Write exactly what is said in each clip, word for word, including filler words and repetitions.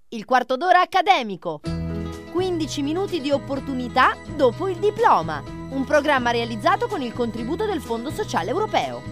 Il quarto d'ora accademico. quindici minuti di opportunità dopo il diploma. Un programma realizzato con il contributo del Fondo Sociale Europeo.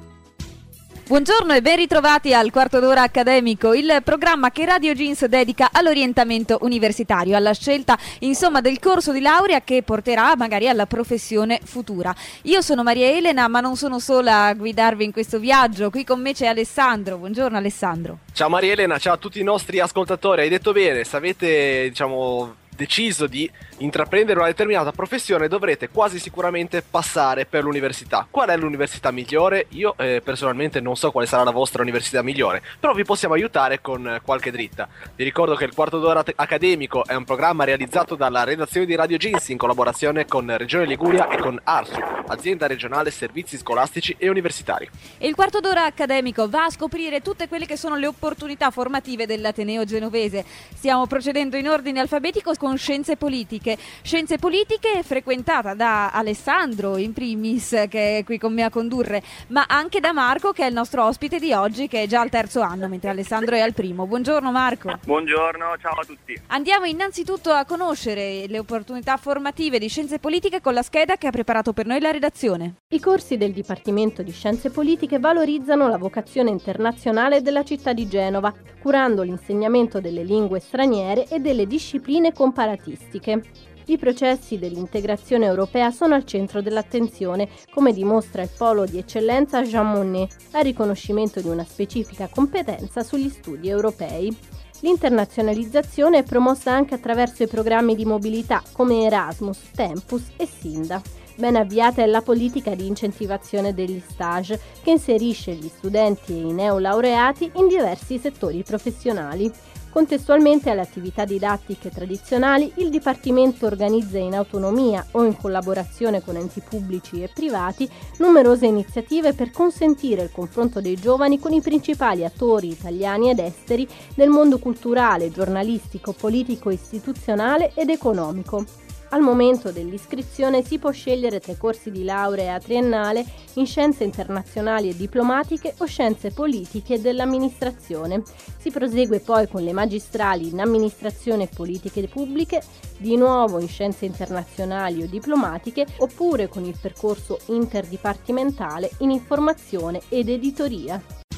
Buongiorno e ben ritrovati al quarto d'ora accademico, il programma che Radio Jeans dedica all'orientamento universitario, alla scelta insomma del corso di laurea che porterà magari alla professione futura. Io sono Maria Elena, ma non sono sola a guidarvi in questo viaggio, qui con me c'è Alessandro. Buongiorno Alessandro. Ciao Maria Elena, ciao a tutti i nostri ascoltatori. Hai detto bene, se avete diciamo deciso di intraprendere una determinata professione dovrete quasi sicuramente passare per l'università. Qual è l'università migliore? Io eh, personalmente non so quale sarà la vostra università migliore, però vi possiamo aiutare con eh, qualche dritta. Vi ricordo che il quarto d'ora te- accademico è un programma realizzato dalla redazione di Radio Jeans in collaborazione con Regione Liguria e con ARSU, azienda regionale servizi scolastici e universitari. E il quarto d'ora accademico va a scoprire tutte quelle che sono le opportunità formative dell'Ateneo genovese. Stiamo procedendo in ordine alfabetico con scienze politiche. Scienze politiche frequentata da Alessandro in primis, che è qui con me a condurre, ma anche da Marco, che è il nostro ospite di oggi, che è già al terzo anno, mentre Alessandro è al primo. Buongiorno Marco. Buongiorno, ciao a tutti. Andiamo innanzitutto a conoscere le opportunità formative di scienze politiche con la scheda che ha preparato per noi la redazione. I corsi del Dipartimento di Scienze Politiche valorizzano la vocazione internazionale della città di Genova, curando l'insegnamento delle lingue straniere e delle discipline comparatistiche. I processi dell'integrazione europea sono al centro dell'attenzione, come dimostra il polo di eccellenza Jean Monnet, a riconoscimento di una specifica competenza sugli studi europei. L'internazionalizzazione è promossa anche attraverso i programmi di mobilità come Erasmus, Tempus e Sinda. Ben avviata è la politica di incentivazione degli stage, che inserisce gli studenti e i neolaureati in diversi settori professionali. Contestualmente alle attività didattiche tradizionali, il Dipartimento organizza in autonomia o in collaborazione con enti pubblici e privati numerose iniziative per consentire il confronto dei giovani con i principali attori italiani ed esteri del mondo culturale, giornalistico, politico, istituzionale ed economico. Al momento dell'iscrizione si può scegliere tra i corsi di laurea triennale in scienze internazionali e diplomatiche o scienze politiche dell'amministrazione. Si prosegue poi con le magistrali in amministrazione e politiche pubbliche, di nuovo in scienze internazionali o diplomatiche, oppure con il percorso interdipartimentale in informazione ed editoria.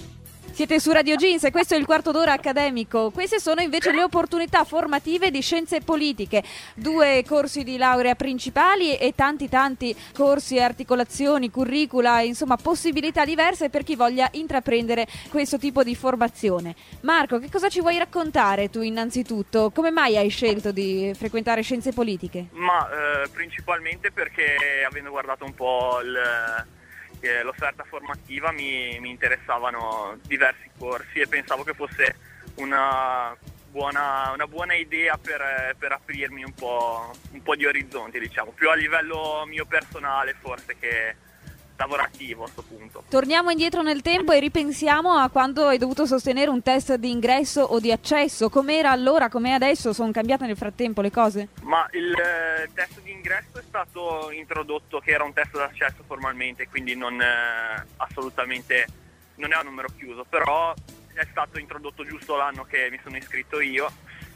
Siete su Radio Jeans e questo è il quarto d'ora accademico. Queste sono invece le opportunità formative di scienze politiche. Due corsi di laurea principali e tanti tanti corsi, articolazioni, curricula, insomma possibilità diverse per chi voglia intraprendere questo tipo di formazione. Marco, che cosa ci vuoi raccontare tu innanzitutto? Come mai hai scelto di frequentare scienze politiche? Ma eh, principalmente perché avendo guardato un po' il... l'offerta formativa mi, mi interessavano diversi corsi e pensavo che fosse una buona, una buona idea per, per aprirmi un po', un po' di orizzonti, diciamo, più a livello mio personale forse che lavorativo a questo punto. Torniamo indietro nel tempo e ripensiamo a quando hai dovuto sostenere un test di ingresso o di accesso. Com'era allora, com'è adesso? Sono cambiate nel frattempo le cose? Ma il eh, test di ingresso è stato introdotto, che era un test d'accesso formalmente, quindi non eh, assolutamente non è un numero chiuso, però è stato introdotto giusto l'anno che mi sono iscritto io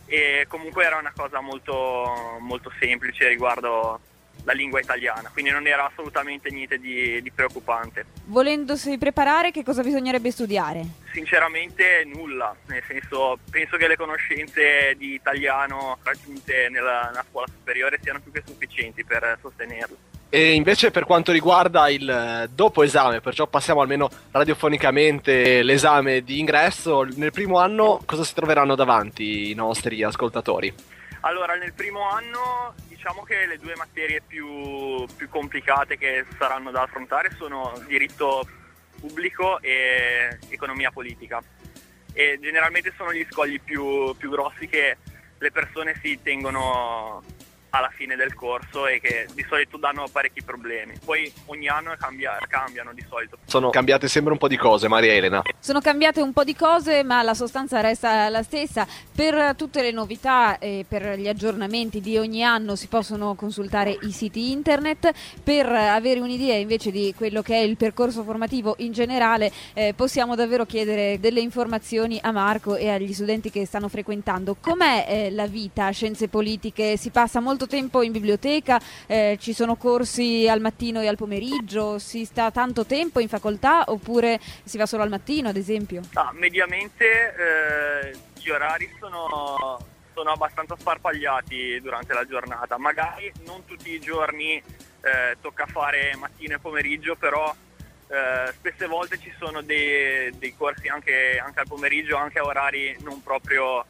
e comunque era una cosa molto, molto semplice riguardo la lingua italiana, quindi non era assolutamente niente di, di preoccupante. Volendosi preparare, che cosa bisognerebbe studiare? Sinceramente nulla, nel senso penso che le conoscenze di italiano raggiunte nella, nella scuola superiore siano più che sufficienti per sostenerlo. E invece per quanto riguarda il dopo esame, perciò passiamo almeno radiofonicamente l'esame di ingresso, nel primo anno cosa si troveranno davanti i nostri ascoltatori? Allora, nel primo anno diciamo che le due materie più, più complicate che saranno da affrontare sono diritto pubblico e economia politica e generalmente sono gli scogli più, più grossi che le persone si tengono alla fine del corso e che di solito danno parecchi problemi. Poi ogni anno cambia, cambiano di solito. Sono cambiate sempre un po' di cose, Maria Elena. Sono cambiate un po' di cose, ma la sostanza resta la stessa. Per tutte le novità e per gli aggiornamenti di ogni anno si possono consultare i siti internet. Per avere un'idea invece di quello che è il percorso formativo in generale, eh, possiamo davvero chiedere delle informazioni a Marco e agli studenti che stanno frequentando. Com'è eh, la vita a scienze politiche? Si passa molto tempo in biblioteca, eh, ci sono corsi al mattino e al pomeriggio, si sta tanto tempo in facoltà oppure si va solo al mattino, ad esempio? Ah, mediamente eh, gli orari sono, sono abbastanza sparpagliati durante la giornata, magari non tutti i giorni eh, tocca fare mattino e pomeriggio, però eh, spesse volte ci sono dei, dei corsi anche, anche al pomeriggio, anche a orari non proprio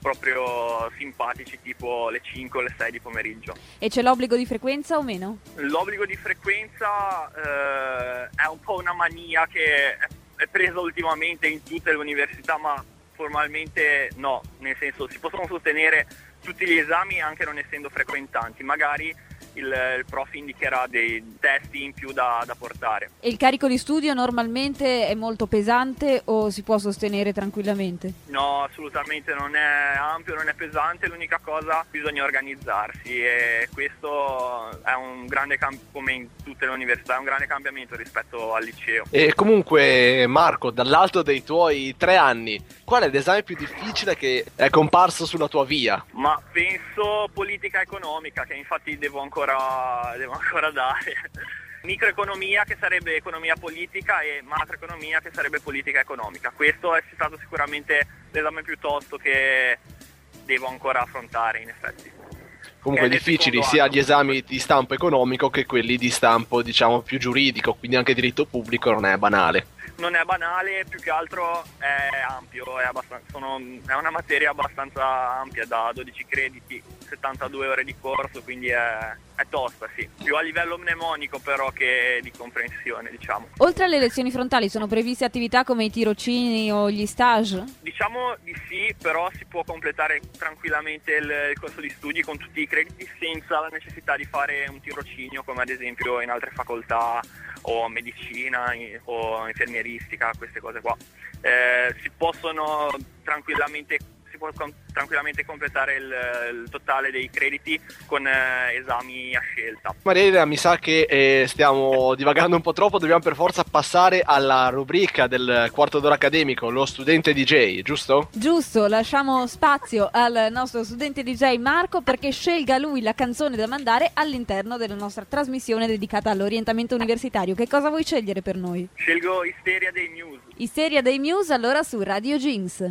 proprio simpatici, tipo le cinque o le sei di pomeriggio. E c'è l'obbligo di frequenza o meno? L'obbligo di frequenza eh, è un po' una mania che è, è presa ultimamente in tutte le università, ma formalmente no, nel senso si possono sostenere tutti gli esami anche non essendo frequentanti, magari il, il prof indicherà dei testi in più da, da portare. E il carico di studio normalmente è molto pesante o si può sostenere tranquillamente? No, assolutamente non è ampio, non è pesante, l'unica cosa bisogna organizzarsi e questo è un grande cam- come in tutte le università, è un grande cambiamento rispetto al liceo. E comunque Marco, dall'alto dei tuoi tre anni, qual è l'esame più difficile che è comparso sulla tua via? Ma penso politica economica, che infatti devo ancora, devo ancora dare. Microeconomia, che sarebbe economia politica, e macroeconomia, che sarebbe politica economica. Questo è stato sicuramente l'esame più tosto che devo ancora affrontare, in effetti. Comunque difficili sia gli esami di stampo economico che quelli di stampo, diciamo, più giuridico, quindi anche diritto pubblico non è banale. Non è banale, più che altro è ampio, è, abbastanza, sono, è una materia abbastanza ampia, da dodici crediti, settantadue ore di corso, quindi è, è tosta, sì. Più a livello mnemonico però che di comprensione, diciamo. Oltre alle lezioni frontali sono previste attività come i tirocini o gli stage? Diciamo di sì, però si può completare tranquillamente il, il corso di studi con tutti i crediti senza la necessità di fare un tirocinio come ad esempio in altre facoltà o medicina o infermieristica, queste cose qua. Eh, si possono tranquillamente si può con, tranquillamente completare il, il totale dei crediti con eh, esami a scelta. Maria Elena, mi sa che eh, stiamo divagando un po' troppo, dobbiamo per forza passare alla rubrica del quarto d'ora accademico, lo studente D J, giusto? Giusto, lasciamo spazio al nostro studente D J Marco perché scelga lui la canzone da mandare all'interno della nostra trasmissione dedicata all'orientamento universitario. Che cosa vuoi scegliere per noi? Scelgo Isteria dei Muse. Isteria dei Muse, allora su Radio Jinx.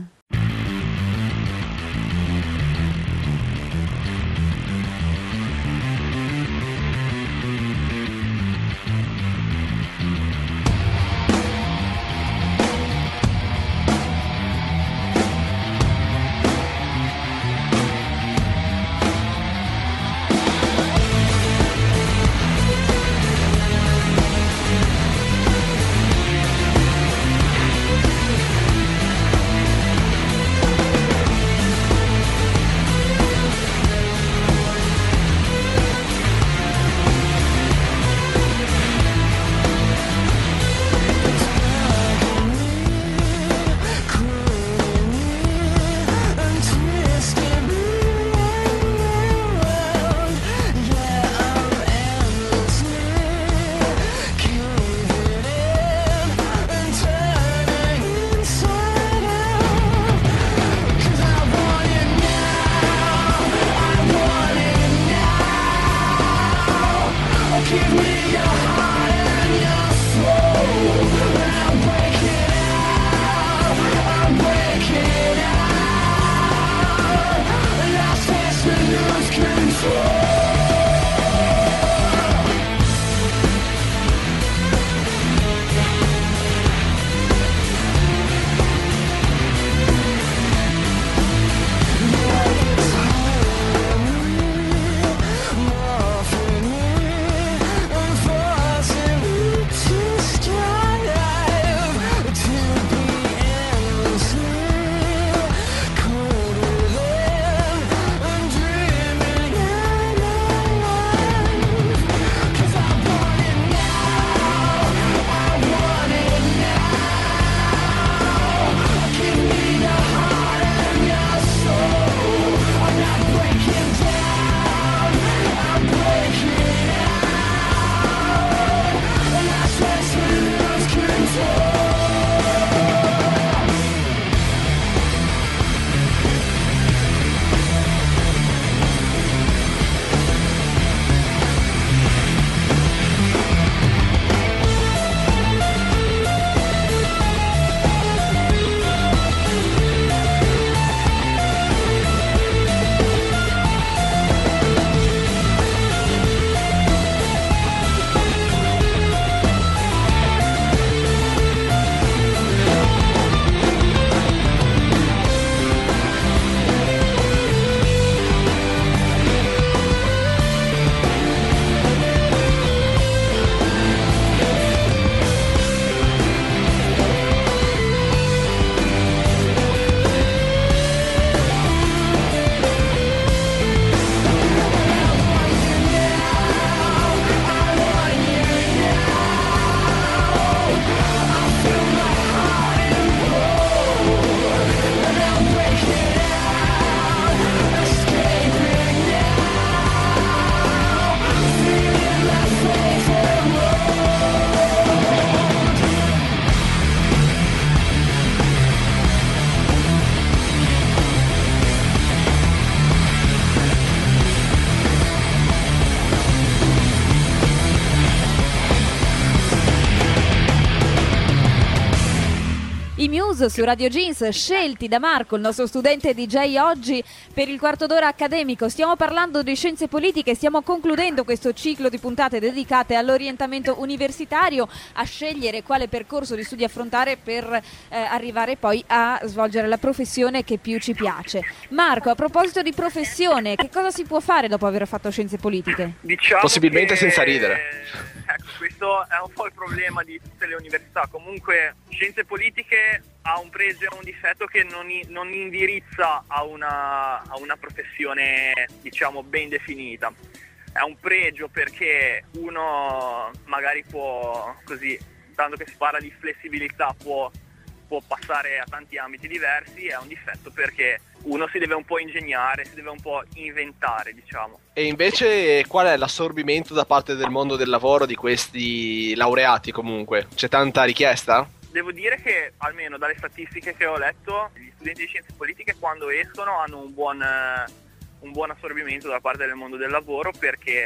News su Radio Jeans, scelti da Marco, il nostro studente D J oggi per il quarto d'ora accademico. Stiamo parlando di scienze politiche, stiamo concludendo questo ciclo di puntate dedicate all'orientamento universitario, a scegliere quale percorso di studi affrontare per eh, arrivare poi a svolgere la professione che più ci piace. Marco, a proposito di professione, che cosa si può fare dopo aver fatto scienze politiche? Diciamo Possibilmente che, senza ridere. Ecco, questo è un po' il problema di tutte le università. Comunque, scienze politiche ha un pregio e un difetto che non, i- non indirizza a una, a una professione, diciamo, ben definita. È un pregio perché uno magari può, così, tanto che si parla di flessibilità, può, può passare a tanti ambiti diversi. È un difetto perché uno si deve un po' ingegnare, si deve un po' inventare, diciamo. E invece qual è l'assorbimento da parte del mondo del lavoro di questi laureati comunque? C'è tanta richiesta? Devo dire che, almeno dalle statistiche che ho letto, gli studenti di scienze politiche quando escono hanno un buon, eh, un buon assorbimento da parte del mondo del lavoro perché,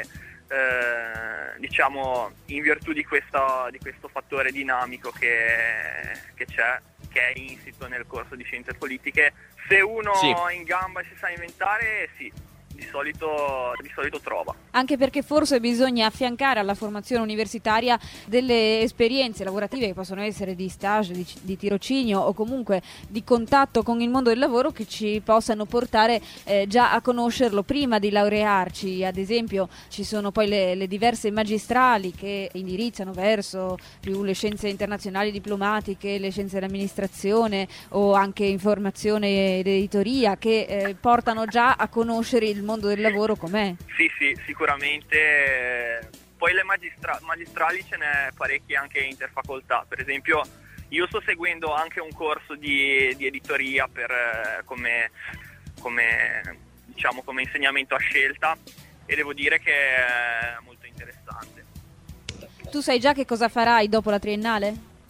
eh, diciamo, in virtù di, questa, di questo fattore dinamico che, che c'è, che è insito nel corso di scienze politiche, se uno Sì. è in gamba e si sa inventare, sì, di solito, di solito trova. Anche perché forse bisogna affiancare alla formazione universitaria delle esperienze lavorative che possono essere di stage, di, di tirocinio o comunque di contatto con il mondo del lavoro che ci possano portare eh, già a conoscerlo prima di laurearci. Ad esempio ci sono poi le, le diverse magistrali che indirizzano verso più le scienze internazionali diplomatiche, le scienze dell'amministrazione o anche informazione ed editoria che eh, portano già a conoscere il mondo del lavoro com'è. Sì, sì, sicuramente. Poi le magistra- magistrali ce n'è parecchie anche interfacoltà. Per esempio, io sto seguendo anche un corso di, di editoria per, eh, come, come, diciamo, come insegnamento a scelta e devo dire che è molto interessante. Tu sai già che cosa farai dopo la triennale?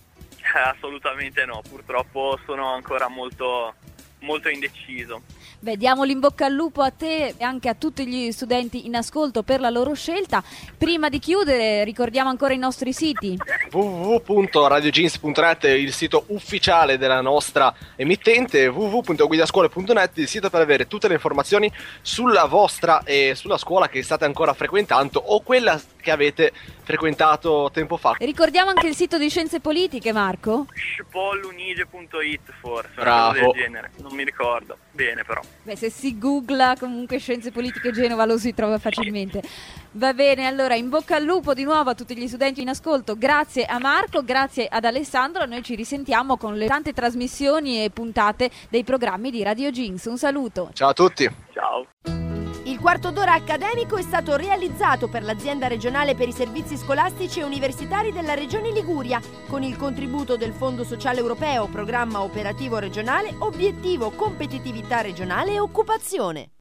Eh, assolutamente no, purtroppo sono ancora molto, molto indeciso. Beh, diamo l'in bocca al lupo a te e anche a tutti gli studenti in ascolto per la loro scelta. Prima di chiudere ricordiamo ancora i nostri siti. w w w punto radio jeans punto net, il sito ufficiale della nostra emittente, w w w punto guidascuole punto net, il sito per avere tutte le informazioni sulla vostra e sulla scuola che state ancora frequentando o quella che avete frequentato tempo fa. E ricordiamo anche il sito di Scienze Politiche, Marco. shpollunige punto it forse, una Bravo. cosa del genere, non mi ricordo bene però. Beh, se si googla comunque Scienze Politiche Genova lo si trova facilmente. Va bene, allora in bocca al lupo di nuovo a tutti gli studenti in ascolto. Grazie a Marco, grazie ad Alessandro. Noi ci risentiamo con le tante trasmissioni e puntate dei programmi di Radio Jeans. Un saluto. Ciao a tutti. Ciao. Il quarto d'ora accademico è stato realizzato per l'Azienda regionale per i servizi scolastici e universitari della Regione Liguria, con il contributo del Fondo Sociale Europeo, Programma Operativo Regionale, Obiettivo Competitività Regionale e Occupazione.